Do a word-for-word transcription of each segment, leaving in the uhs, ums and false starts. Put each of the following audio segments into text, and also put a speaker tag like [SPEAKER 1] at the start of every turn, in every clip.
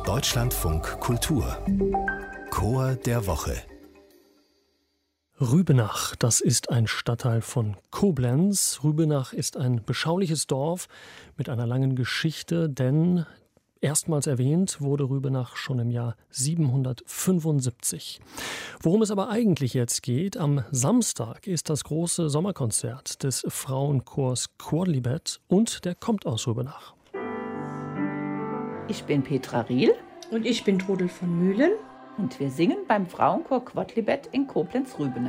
[SPEAKER 1] Deutschlandfunk Kultur Chor der Woche.
[SPEAKER 2] Rübenach, das ist ein Stadtteil von Koblenz. Rübenach ist ein beschauliches Dorf mit einer langen Geschichte, denn erstmals erwähnt wurde Rübenach schon im Jahr siebenhundertfünfundsiebzig. Worum es aber eigentlich jetzt geht, am Samstag ist das große Sommerkonzert des Frauenchors Quodlibet und der kommt aus Rübenach.
[SPEAKER 3] Ich bin Petra Riel.
[SPEAKER 4] Und ich bin Trudel von Mühlen.
[SPEAKER 3] Und wir singen beim Frauenchor Quodlibet in Koblenz-Rübenach.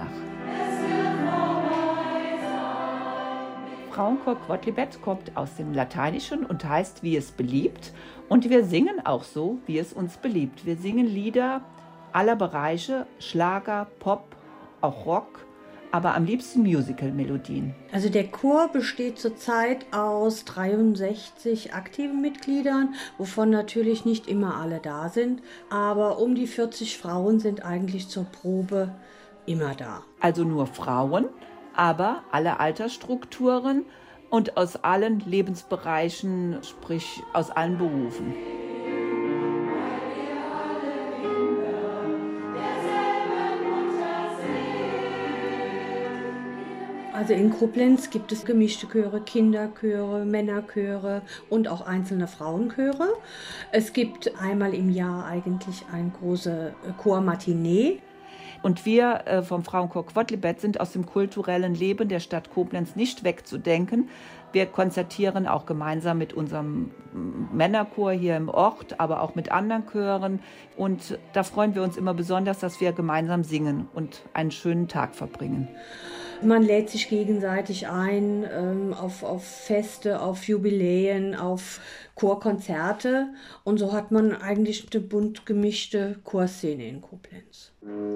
[SPEAKER 3] Frauenchor Quodlibet kommt aus dem Lateinischen und heißt, wie es beliebt. Und wir singen auch so, wie es uns beliebt. Wir singen Lieder aller Bereiche, Schlager, Pop, auch Rock, aber am liebsten Musical-Melodien.
[SPEAKER 4] Also der Chor besteht zurzeit aus dreiundsechzig aktiven Mitgliedern, wovon natürlich nicht immer alle da sind. Aber um die vierzig Frauen sind eigentlich zur Probe immer da.
[SPEAKER 3] Also nur Frauen, aber alle Altersstrukturen und aus allen Lebensbereichen, sprich aus allen Berufen.
[SPEAKER 4] Also in Koblenz gibt es gemischte Chöre, Kinderchöre, Männerchöre und auch einzelne Frauenchöre. Es gibt einmal im Jahr eigentlich eine große Chormatinee.
[SPEAKER 3] Und wir äh, vom Frauenchor Quodlibet sind aus dem kulturellen Leben der Stadt Koblenz nicht wegzudenken. Wir konzertieren auch gemeinsam mit unserem Männerchor hier im Ort, aber auch mit anderen Chören. Und da freuen wir uns immer besonders, dass wir gemeinsam singen und einen schönen Tag verbringen.
[SPEAKER 4] Man lädt sich gegenseitig ein ähm, auf, auf Feste, auf Jubiläen, auf Chorkonzerte. Und so hat man eigentlich eine bunt gemischte Chorszene in Koblenz.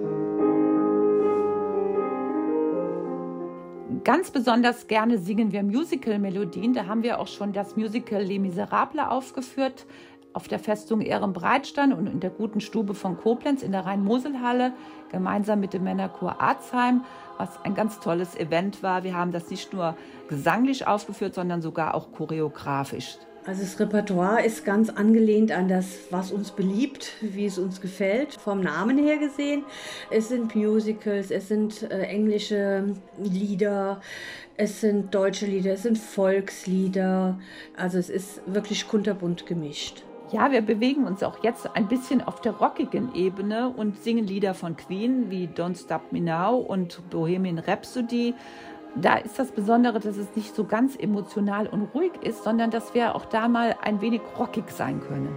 [SPEAKER 3] Ganz besonders gerne singen wir Musical-Melodien. Da haben wir auch schon das Musical Les Miserables aufgeführt auf der Festung Ehrenbreitstein und in der Guten Stube von Koblenz in der Rhein-Mosel-Halle, gemeinsam mit dem Männerchor Arzheim, was ein ganz tolles Event war. Wir haben das nicht nur gesanglich aufgeführt, sondern sogar auch choreografisch.
[SPEAKER 4] Also das Repertoire ist ganz angelehnt an das, was uns beliebt, wie es uns gefällt, vom Namen her gesehen. Es sind Musicals, es sind äh, englische Lieder, es sind deutsche Lieder, es sind Volkslieder. Also es ist wirklich kunterbunt gemischt.
[SPEAKER 3] Ja, wir bewegen uns auch jetzt ein bisschen auf der rockigen Ebene und singen Lieder von Queen wie Don't Stop Me Now und Bohemian Rhapsody. Da ist das Besondere, dass es nicht so ganz emotional und ruhig ist, sondern dass wir auch da mal ein wenig rockig sein können.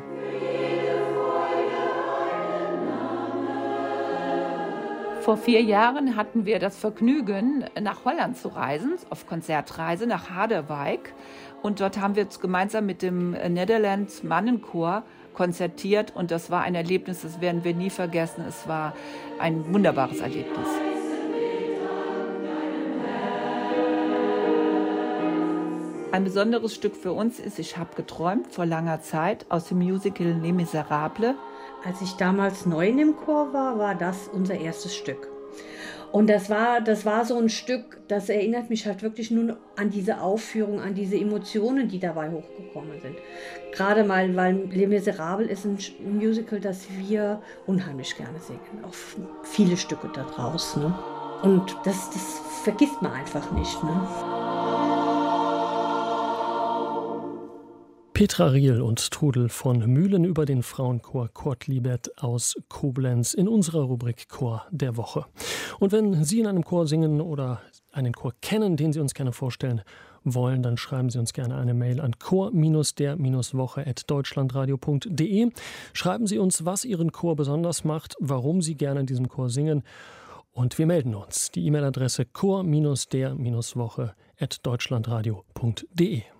[SPEAKER 3] Vor vier Jahren hatten wir das Vergnügen, nach Holland zu reisen, auf Konzertreise nach Harderwijk. Und dort haben wir gemeinsam mit dem Netherlands Mannenchor konzertiert. Und das war ein Erlebnis, das werden wir nie vergessen. Es war ein wunderbares Erlebnis. Ein besonderes Stück für uns ist Ich hab geträumt vor langer Zeit aus dem Musical Les Miserables.
[SPEAKER 4] Als ich damals neu in dem Chor war, war das unser erstes Stück. Und das war, das war so ein Stück, das erinnert mich halt wirklich nur an diese Aufführung, an diese Emotionen, die dabei hochgekommen sind. Gerade mal, weil Les Miserables ist ein Musical, das wir unheimlich gerne singen. Auch viele Stücke da draußen. Ne? Und das, das vergisst man einfach nicht. Ne?
[SPEAKER 2] Petra Riel und Trudel von Mühlen über den Frauenchor Quodlibet aus Koblenz in unserer Rubrik Chor der Woche. Und wenn Sie in einem Chor singen oder einen Chor kennen, den Sie uns gerne vorstellen wollen, dann schreiben Sie uns gerne eine Mail an chor der woche at deutschlandradio punkt de. Schreiben Sie uns, was Ihren Chor besonders macht, warum Sie gerne in diesem Chor singen. Und wir melden uns. Die E-Mail-Adresse chor der woche at deutschlandradio punkt de.